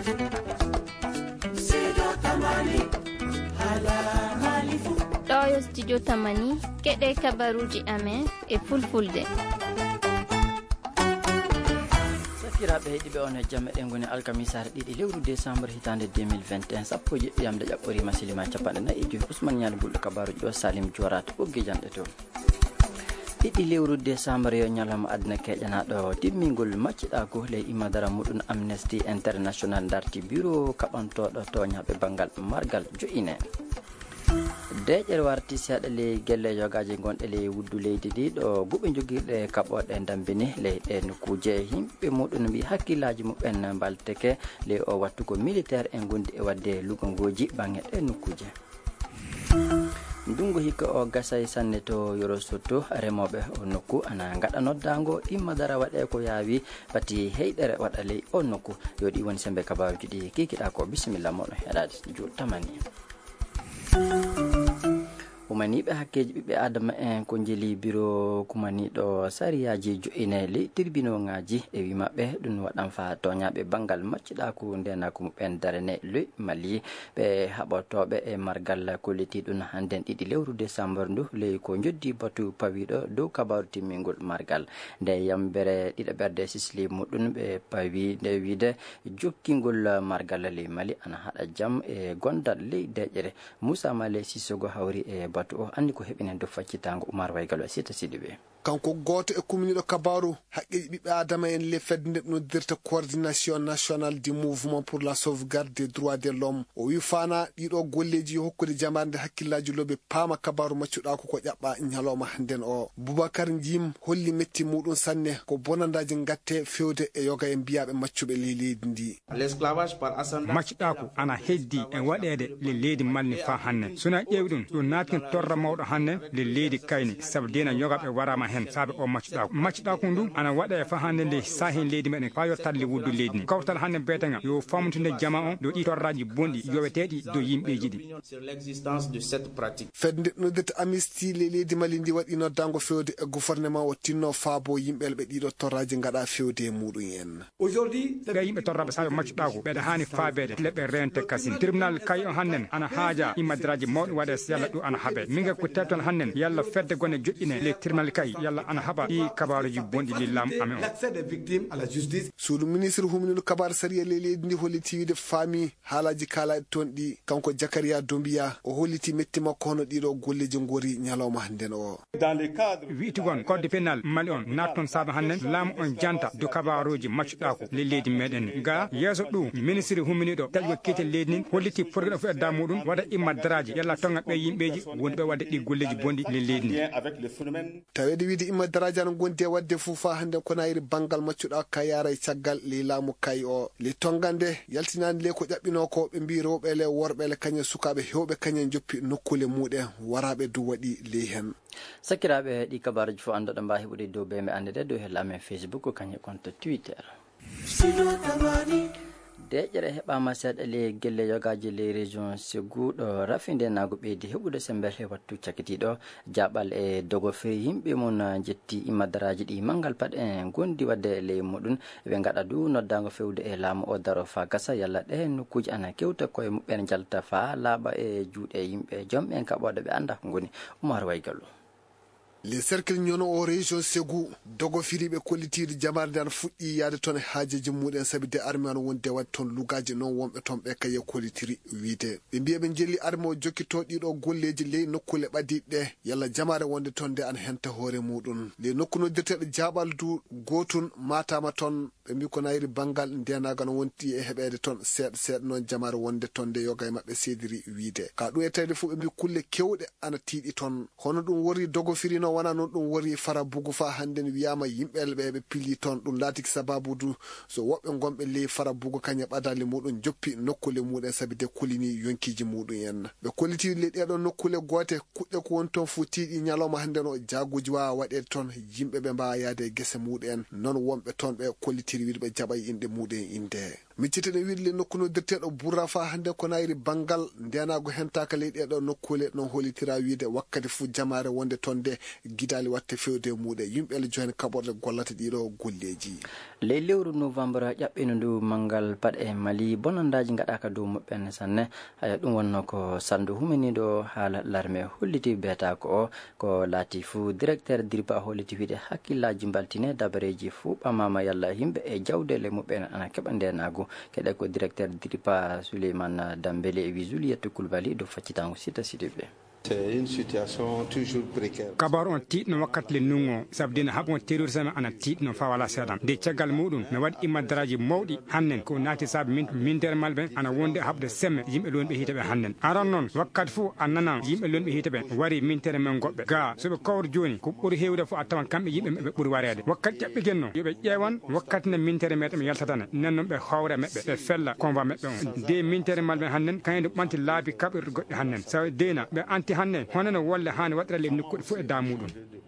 ɗo studio tamani keɗe kabaruji amen e fulfulde. Sakiraɓe heeɗiɓe on e jamme ɗen goni alkamisare ɗiɗi lewru décembre hitande 2021 sappo jeɗɗiyamde ƴaɓɓorima silima capanɗe nayyi e joyi ousmane ñane bulɗo kabaruji ɗo salim jorat ɓoggi janɗe to ɗiɗi lewru décembre yo ñalawma aduna keƴanaɗo timmingol macciɗako ley imadara muɗum amnesty international darti bureau kaɓantoɗo toñaɓe banggal margal joƴine deƴƴere warti seeɗa ley gelle jogaji gonɗe ley wuddu leydi ndi ɗo guɓe joguirɗe kaɓoɗe dambini leyɗe nokkuje yimɓe muɗum mbi hakkillaji muɓen mbalteke ley o wattu ko militaire en gondi e wadde lugongoji banggue ɗe nokkuje ndungu hikka o gasay sanne to yoro sotto remoɓe o nokku ana gaɗa noddago immadara waɗe ko yaawi bati heyɗere waɗa ley o nokku yo ɗi woni sembe kabaruji ɗi kikiɗa ko bisimilla moɗo heɗade jo tamani kumaniɓe hakkeji ɓiɓɓe adama en ko jeeli bureau kumaniɗo sariyaji joƴine ley tribunal ngaji e wi mabɓe ɗum waɗan fa toñaɓe banggal macciɗaku ndenako muɓen darane ley mali ɓe haɓotoɓe e margal kolliti ɗum hannden ɗiɗi lewru décembre ndu ley ko joddi batu pawiɗo dow kabaru timmingol margal nde yambere ɗiɗaɓerde sisli muɗum ɓe pawi nde wiide jokkingol margal ley mali ana haɗa jaam e gondal ley deƴƴere moussa male sisogo hawri e batu o andi ko heɓinen do faccitango Oumar Waygalo e sita sidiɓe kanko goto e commune kabaru haqqeji ɓiɓɓe adama en le fedde nde noddirta coordination nationale du mouvement pour la sauvegarde des droits de l'homme o wi fana ɗiɗo golleji yo hokkude jamarde hakkillaji loɓe paama kabaru maccuɗako ko ƴaɓɓa ñalawma hannden o Boubacar Jim holli metti muɗum sanne ko bonandaji gatte fewde e yoga e mbiyaɓe maccuɓe ley leydi ndi maccuɗako ana heddi e waɗede le leydi malni fa hanne sona ƴeewi ɗum ɗo natkin torra mawɗo hanne le leydi kayni saabu dena yogaɓe warama hen saabe o maccuɗako ndu ana waɗa e fa hande nde sahen leydi meɗen fa yottalle wuddu leydi ndi kawtal hande beetega yo famtude jama on do ɗi torraji bonɗi yoweteɗi do yimɓeji ɗi fedde noddirta amnesty le leydi mali ndi waɗi noddango fewde e gouvernement o tinno faabo yimɓeɓe ɓe ɗiɗo torraji gaɗa fewde e muɗum en ɓe yimɓe torraɓe saabe maccuɗako ɓeɗa hani faabede leɓɓe rente kasin tribunal kay on hannen ana haaja immadiraji mawɗi waɗe yalla ɗum ana haaɓe minga ko tefton hannen yalla fedde gonne joƴƴine le tribunal kay yalla ana haɓa ɗi kabaruji bonɗi lillam amen o suudu ministre huminol kabar sariya le leydi ndi holliti wiide faami haalaji kalaɗe toon ɗi kanko Jakaria Dombiya o holliti metti makko hono ɗiɗo golleji gori ñalawma hannden o wiitigon code pénal mali on natton saabu hannen laamu on janta do kabaruji maccuɗako le leydi meɗen ni ga yeeso ɗum ministre huminiɗo taƴi ko kiite leydi ndi holliti porgueɗo fu edda muɗum waɗa immadaraji yalla tonga ɓe yimɓeji wonɓe wadde ɗi golleji bonɗi le leydi ndi tawede wiide imma daraja no gondi e wadde fuufa hande ko nayri bangal maccuɗa ka yara e caggal le laamu kay o le tongande yaltinande le ko ƴaɓɓino ko ɓe mbi rewɓele worɓele kañen sukaɓe hewɓe kañen joppi nokkule muɗen waraɓe dow waɗi ley hen sakiraɓe ɗi kabaruji fof andoɗo mba heɓude dow ɓe andede dow hella amen Facebook kañe compte Twitter deƴƴere heɓama seeɗa ley gelle yogaji ley région Ségou ɗo rafide nago ɓeydi heɓude sembere he wattu cakitiɗo jaɓal e dogo fewi yimɓe mum jetti immadaraji ɗi manggal pat en gondi wadde ley muɗum ɓe gaɗa du noddago fewde e laamu o daro fa gasa yalla ɗe nokkuji ana kewta koye muɓɓen jalta fa laaɓa e juuɗe yimɓe joom ɓen kaɓoɗo ɓe anda ko goni Oumar Waygalo les cercle ñono o région Ségou dogo firiɓe kollitiɗo jamarde an fuɗɗi yaade toon haajeji muɗen saabi de armé an wonde wadde toon lugaji noon wonɓe toon ɓe kaye kollitiri wiide ɓe mbiya ɓe jelli armé o jokkito ɗiɗo golleji ley nokkule ɓadiɗe ɗe yalla jamare wonde toon nde ana henta hoore muɗum les nokku noddirteɗo jaɓal du gotun matama toon ɓe mbi ko nayri banggal ndenaga no wonti e heɓede toon seeɗa seeɗa noon jamare wonde toon nde yoga e mabɓe seediri wiide ka ɗum e tawde fof ɓe mbi kulle kewɗe ana tiiɗi toon hono ɗum wori dogo firino wona noon ɗum wori fara bugu fa hande wiyama yimɓeɓe ɓe pilli toon ɗum laatiki sababu du so woɓɓe gonɓe ley fara bugu kañe ɓadali muɗum joppi nokkule muɗum saabi de kolini yonkiji muɗum en ɓe kolliti le ɗeɗo nokkule goote kuɗɗe ko woni toon fu tiiɗi ñalawma hande no jaguji wawa waɗede toon yimɓeɓe mbawa yaade e guese muɗum en noon wonɓe toon ɓe kollitiri wiide ɓe jaɓa inde muɗum inde miccitene wiide le nokku noddirteɗo burra fa hande ko nayri banggal ndenago hentaka ley ɗeɗo nokkule non hollitira wiide wakkati fu jamare wonde toon nde gidali watte fewde muɗe yimɓele johen kaɓorde gollata ɗiɗo golleji. ley lewru novembre ƴaɓɓino ndu mangal paɗe Mali bonandaji gaɗaka dow moɓɓen sanne ɗum wonno ko sandu huminiɗo haala l'armée holliti beta ko laati fuu directeur DIRPA holliti wiide hakkillaji baltine dabareji fuu ɓamama yalla yimɓe e jawdele muɓɓen ana keɓa ndenago keɗe ko directeur DIRPA Souleymane Dambélé e wi Juliette Coulibaly do faccitango sita sidiɓe. C'est une situation toujours précaire. kabaru on tiɗno wakkati le nungo sabdina haɓon terrorisme ana tiɗno fa wala seeɗan de caggal muɗum ne waɗi immandaraji mawɗi hannen ko naati saabi mintere malɓe ana wonde haɓde semme yimɓe lonɓe hiiteɓe hannen aran noon wakkati fuu a nana yimɓe lonɓe hiiteɓe wari mintere men goɓɓe ga soɓe kawr joni ko ɓuuri hewde fo a tawan kamɓe yimɓe meɓe ɓuuri warede wakkati ƴaɓɓigen no yoɓe ƴeewan wakkati ne mintere meɗen yaltatane nen noon ɓe hawre meɓɓe ɓe fella convoi meɓɓe on de mintere malɓe hannen kañƴe ɓanti laabi kaɓirɗe goɗɗe hannen sa dena ɓe anti hannen honono wolle hani waɗira le nokkuɗe fof e da muɗum.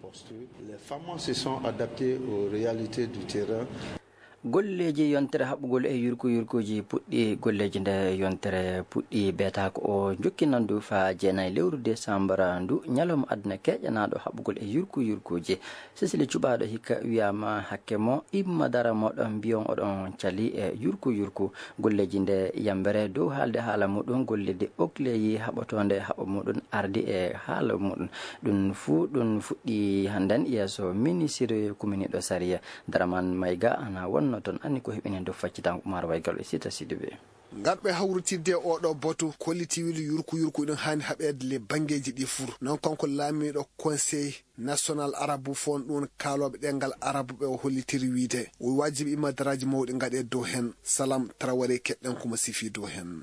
Les femmes se sont adaptées aux réalités du terrain. golleji yontere haɓɓugol e yurkuji puɗɗi golleji nde yontere puɗɗi beeta ko o jokkinandu fa jeenayi lewru décembre ndu ñalawma aduna keƴanaɗo haɓɓugol e yurkuji sisili cuɓaɗo hikka wiyama hakke mo imma dara moɗon mbiyon oɗon cali e yurku golleji nde yambere dow haalde haala muɗum gollede okleyi haɓotonde haɓa muɗum ardi e haala muɗum ɗum fuu ɗum fuɗɗi hannden yeeso ministre commune Saria Daraman Mayga ana wonno ton anni ko heɓinen do faccitan Oumar Waygal e sita sidiɓe garɓe hawrutirde oɗo boto kollitiwiɗo yurku ɗum hani haɓede le bangeji ɗi fur non konko laamiɗo conseil national arabu fon ɗum kaaloɓe ɗengal arabu ɓe o hollitiri wiide o wajibi imadaraji mawɗi gaɗe dow hen Salam Traoré keɗɗen komo sifi dow hen.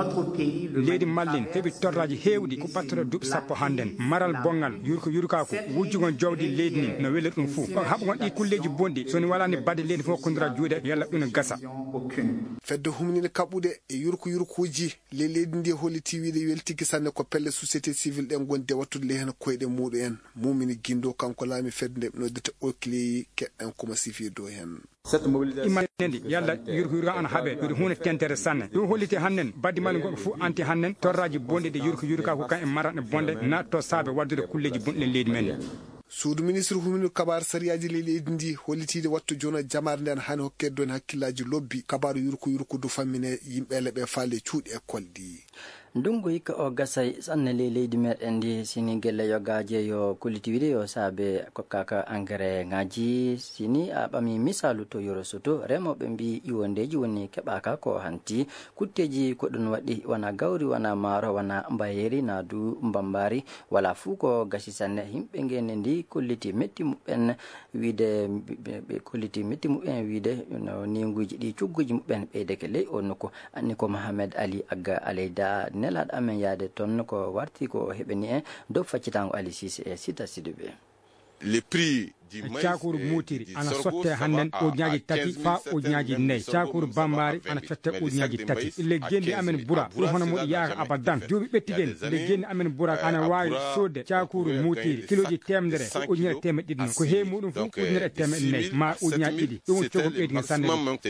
leydi Mallin heɓi torraji hewɗi ko battore duuɓi sappo hannden maral bongal yurkako wujjugon jawdi leydi ni no welir ɗum fuu on haɓagon ɗi kulleji bonɗi soni walani badde leydi fof kondira juuɗe yalla ɗum gasa fedde humnide kaɓɓude e yurkuji le leydi ndi holliti wiide weltiki sanne ko pelle société civile ɗen gonde wattude le hen koyɗe muɗum en mumini guindo kanko laami fedde nde noddete okleyi keɗɗen komo sifi dow hen. imanendi yalla yurku ana haaɓe ɗuɗi hunde tentere sanne ɗum holliti hannen baddi mali goɓe fof anti hannen torraji bonɗi ɗe yurka ko kan e maratɗe bonde natto saabe waddude kulleji bonɗi leydi men. suudu ministre humino kabaru sariyaji leydi ndi hollitide wattu joni jamare nden hani hokkede don hakkillaji lobbi kabaru yurku du fammine yimɓele ɓe falle cuuɗi école ɗi ndungu hikka o gasay sanne leydi meɗen ndi sini gelle yogaje yo collectivité yo saabe kokkaka engrais ngaji sini a ɓami misalu to Yoro Soto remoɓe mbi iwondeji woni keɓaka ko hanti kutteji ko ɗum waɗi wona gawri wona maaro wona mbayeri na du mbambari wala fuu ko gasi sanne yimɓe ngene ndi kolliti metti muɓen wiide ɓe kolliti metti muɓen wiide no ninguji ɗi cugguji muɓen ɓeydeke ley o nokku anni ko Mohamed Ali Agga Aleyda nelaɗo amen yaade toon ko warti ko heɓeni en dow faccitango Ali Cissé e sita siduɓe le prix cakuru mutiri ana sotte hannen ujunaji tati fa ujunaji nayyi cakuru bambari ana cotte ujunaji tati le gendi amen ɓuura ɗum hono moɗo yaaka abadan jooɓi ɓettiɗen le gendi amen ɓuura ana wawi sodde cakuru mutiri kiloji temedere ko ujunere temeɗe ɗiɗi ko heewi muɗum fu ujunere e temeɗe nayyi ma ujunaji ɗiɗi ɗum cogol ɓeydiga sanne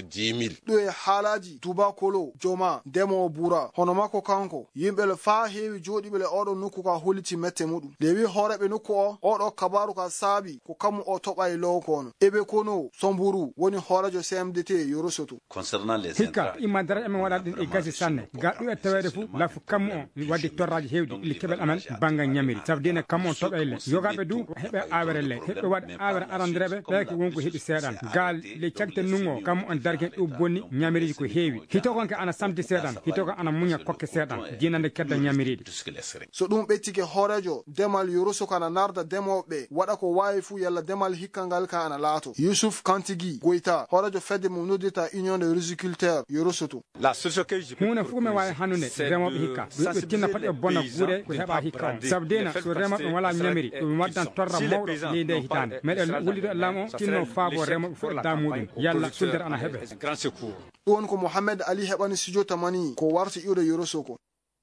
ɗo e haalaji tubakolo joma ndemowo ɓuura hono makko kanko yimɓele fa heewi jooɗiɓele oɗo nokku ka holliti mette muɗum le wi hooreɓe nokku o oɗo kabaru ka saabi ko kammu o toɓa e low kono ebe kono somburu woni hoorajo CMDT Yoro Soto hikka imadara amen waɗa ɗin e gasi sanne gaɗɗu e tawede fuu lafu kammu o wadde torraji hewdi ili keɓel amen banggal ñamiri sabu dina kammu on toɓele yogaɓe du heɓe awere le heɓe waɗa awere arandireɓe ɓeyko wonko heeɓi seeɗan gal le cagte nungo kammu on dargen ɗum bonni ñamiriji ko heewi hito konke ana samti seeɗan hito kon ana muña kokke seeɗan jinande kedda ñamiriɗi so ɗum ɓettike hoorejo demal Yoro Soto kana narda demoɓe waɗa ko wawi fuu yalla demal hikka ngal ka ana laato Youssouf Kantigi Goïta hoorejo fedde mo noddita union des riziculteurs Yoro Soto hunde fuu men wawi hannude remoɓe hikka ɓe tinna pat e bona guure ko heɓa hikka on sabu dena so remoɓe wala ñamiri ɗum waddan torra mawɗo ley nde hitande meɗen wullido e laam o tinno faabo remoɓe fof e da muɗum yalla suldere ana heeɓe ɗum woni ko Mohamed Ali heɓani studio tamani ko warti iwde Yoro Soto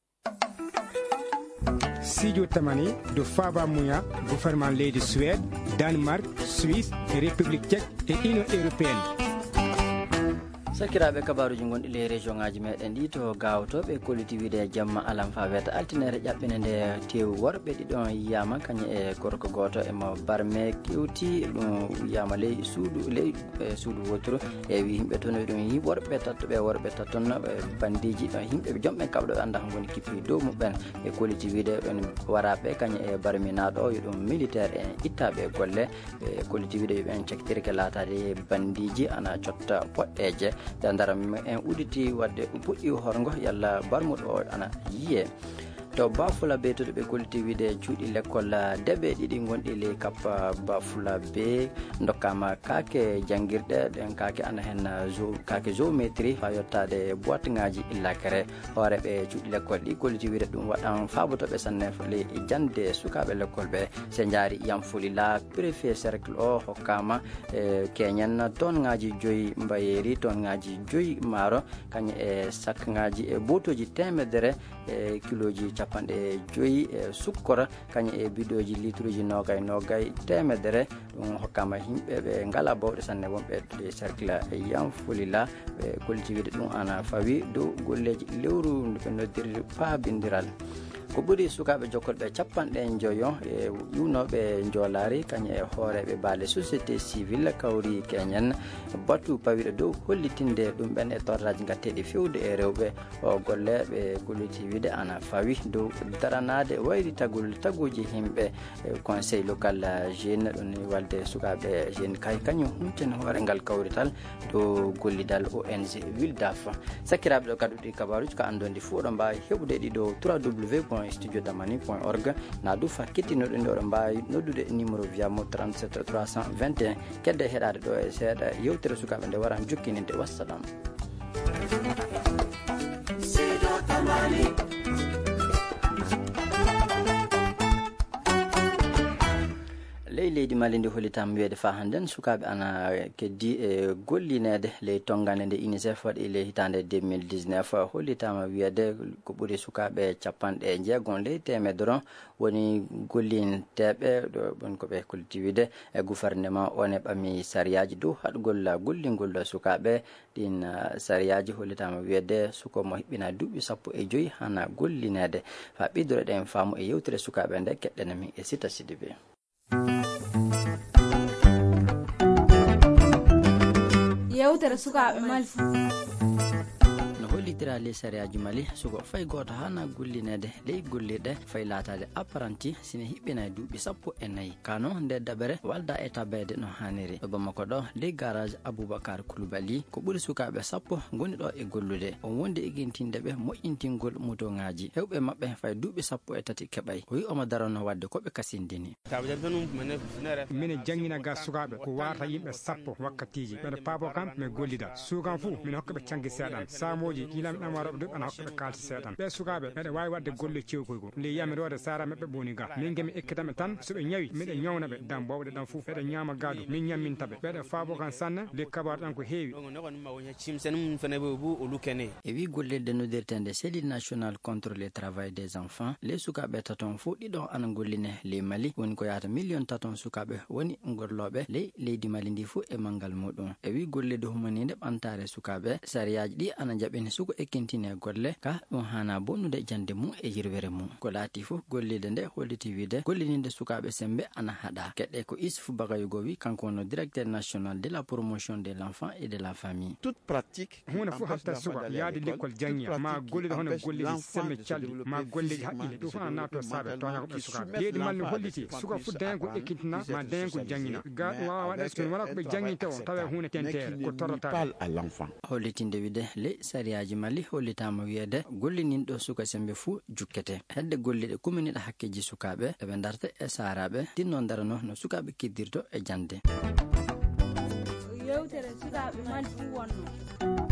Sidio Tamani do Faba Mouya gouvernement leydi Suède Danemark Suisse et République tchèque et Union européenne sakiraɓe kabaruji gonɗi le région ngaji meɗen ɗi to gawtoɓe collectivité jamma alam fa weta altinere ƴaɓɓine nde tew worɓe ɗiɗon yiyama kañum e gorko goto emo barme kewti ɗum wiyama ley suudu wotoro e wi yimɓe toon ɗum yi worɓe tattoɓe worɓe tatton bandiji ɗon yimɓe jomɓe kabɗo anda ko goni kippi dow muɓen e collectivité ɗon waraɓe kañum e barminaɗo o yo ɗum militaire en ittaɓe golle e collectivité yoɓen caktirke latade bandiji ana cotta poɗɗeje nde dara en udditi wadde puɗɗi horgo yalla barmuɗo o ana yiye to Bafula be to ɓe collectivité cuuɗi l'école deɓe ɗiɗi gonɗi ley kappa Bafula be dokkama kake janguirɗe ɗen kake ana hen kake géométrie ha yettade boîte ngaji illakere hooreɓe cuuɗi l'école ɗi collectivité ɗum waɗan fabotoɓe sanne ley jande sukaɓe l'école ɓe se jaari Yamfuli la préfet cercle o hokkama keñen tonne ngaji 5 mbayeri tonne ngaji 5 maaro kañum e sac ngaji e botoji temedere e kiloji capanɗe 5 e sukkora kañum e bidoji litre ji nogay temedere ɗum hokkama yimɓe ɓe ngala bawɗe sanne wonɓe e cercle Yamfulila ɓe collectivité ɗum ana fawi dow golleji lewru nde ɓe noddirri paabindiral ko ɓuri sukaɓe jokkolɓe 50 e yunoɓe joolari kañum e hooreɓe baale société civile kawri keñen batu pawiɗo dow hollitinde ɗum ɓen e torraji gatteɗi fewde e rewɓe o golle ɓe collectivité ana fawi dow daranade wayri taguji yimɓe conseil local jeune ɗum walde sukaɓe jeune kay kañum humten hoore ngal kawrital dow gollidal ONG Wildaf sakkiraɓe ɗo kaɗuɗi kabaruji ko andode fuu oɗon mbawi heɓude ɗi ɗo www.studiodamani.org na du fa kettinoɗo nde oɗon mbawi noddude numéro wiyamo 37 321 kedde heɗade ɗo e seeɗa yewtere sukaɓe nde waran jokkininde wassalam. leydi Mali ndi hollitam wiyede fa hannden sukaɓe ana keddi e gollinede ley tongande nde UNICEF waɗi ley hitande 2019 hollitama wiyede ko ɓuuri sukaɓe 60 ley temedere woni gollinteɓe ɗo ɓon koɓe collectivité e gouvernement on e ɓami sariyaji dow haɗgol gollingol sukaɓe ɗin sariyaji hollitama wiyede suko mo hiɓɓina duuɓi 15 hana gollinede fa ɓidore ɗen faamu e yewtere sukaɓe nde keɗɗenami e Sita Sidibé. yewtere sukaɓe Mali no hollitira ley sariyaji Mali suko fay goto hana gollinede ley golliɗe fay latade apprenti sine hiɓɓina e duuɓi 14 kano nde daɓere walda e tabede no hanniri ɗo Bamako ɗo ley garage Aboubacar Coulibaly ko ɓuuri sukaɓe 10 goni ɗo e gollude on wonde eguintindeɓe moƴƴintingol moto ngaji hewɓe mabɓe fay duuɓi 13 keɓay o wi omo darano wadde koɓe kasindini mine jangina ga sukaɓe ko warata yimɓe 10 wakkatiji ɓeɗa paabo kam mi gollida sukan fou min hokkaɓe cangue seeɗan samoji kilami ɗamaroɓe ɗum ana hokkaɓe kalti seeɗan ɓe sukaɓe ɓeɗa wawi wadde golle cewkoygo nde yiyami rewde sara mabɓe boni ga min gemi ekkitami tan soɓe ñawi miɗe ñawnaɓe dam bawɗe ɗan fou ɓeɗa ñama gado min ñammintaɓe ɓeɗa faabo kan sanne le kabaru ɗan ko heewi e wi gollirde nodirtende cellule national contre le travail des enfants les sukaɓe taton fou ɗiɗo ana golline ley Mali woni ko yata million taton sukaɓe woni golloɓe ley leydi Mali ndi fou e mangal muɗum e wi gollirde humanide ɓantare sukaɓe sariyaji ɗi ana jaɓini suko ekkintine golle ka ɗum hana bonnude jande mum e yirwere mum ko laati fou gollirde nde holliti wiide gollininde sukaɓe sembe ana haɗa keɗɗe ko Issoufou Bagayogo wi kanko wono directeur national de la promotion de l'enfant et de la famille toute pratique hunde fou hatta suka yaade l'école janggia ma gollide hono golleji semme calɗi ma golleji haqqille ɗum fof ana nato saabe toña koɓe sukaɓe leydi Mali holliti suka fo dayngol ekkitina ma dayngol jangina ga ɗum wawa waɗa so wala koɓe janginte o tawa hunde tentere ko torrata hollitinde wiide ley sariyaji Mali hollitama wiyede gollininɗo suka sembe fou jukkete hedde golliɗe kuminiɗa hakkeji sukaɓe eɓe darta e saraɓe tinno darano no sukaɓe kiddirto e jande yewtere sukaɓe Mali fou wonno